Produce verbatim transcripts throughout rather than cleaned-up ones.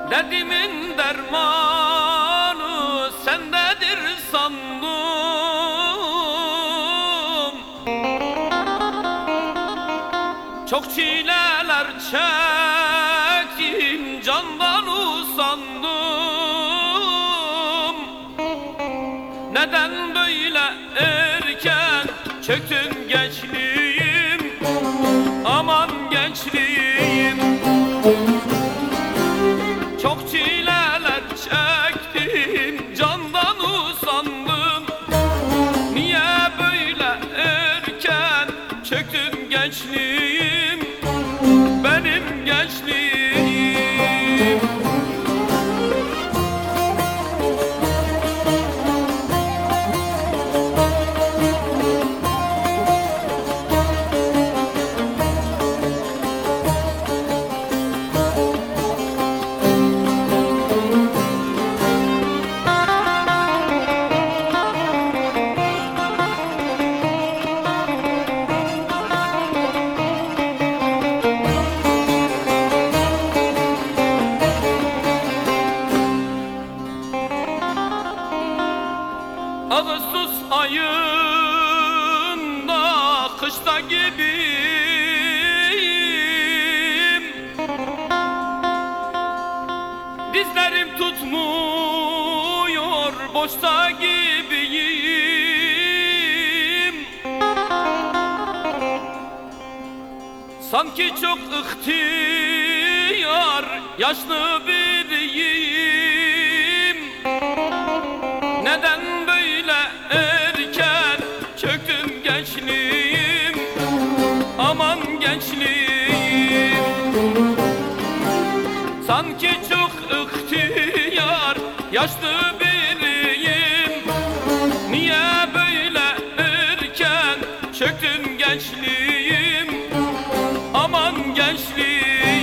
Derdimin dermanı sendedir sandım. Çok çileler çektim, candan usandım. Neden böyle erken çöktün gençliğim, aman gençliğim. Çok çileler çektim, candan usandım. Niye böyle erken çöktün gençliğim, benim gençliğim. Ağustos ayında kışta gibiyim. Dizlerim tutmuyor, boşta gibiyim. Sanki çok ihtiyar, yaşlı biriyim. Neden böyle erken çöktün gençliğim, aman gençliğim. Sanki çok ihtiyar, yaşlı biriyim. Niye böyle erken çöktün gençliğim, aman gençliğim.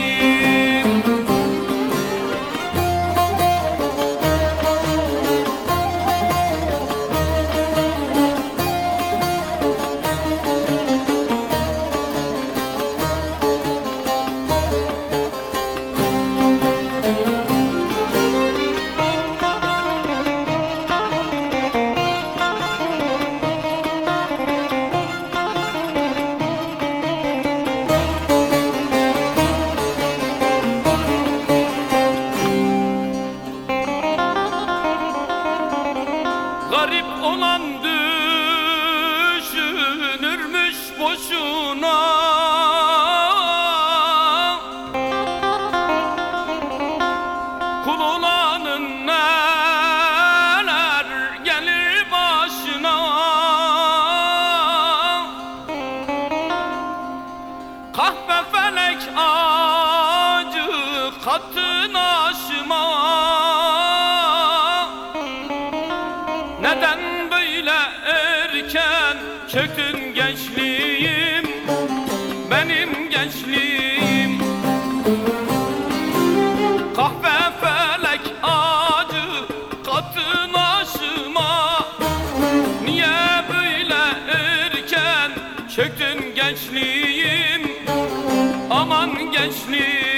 Garip olan düşünürmüş boşuna. Kul olanın neler gelir başına. Kahpe felek acı kattın aşıma. Neden böyle erken çöktün gençliğim, benim gençliğim. Kahve felek acı kattın aşıma. Niye böyle erken çöktün gençliğim, aman gençliğim.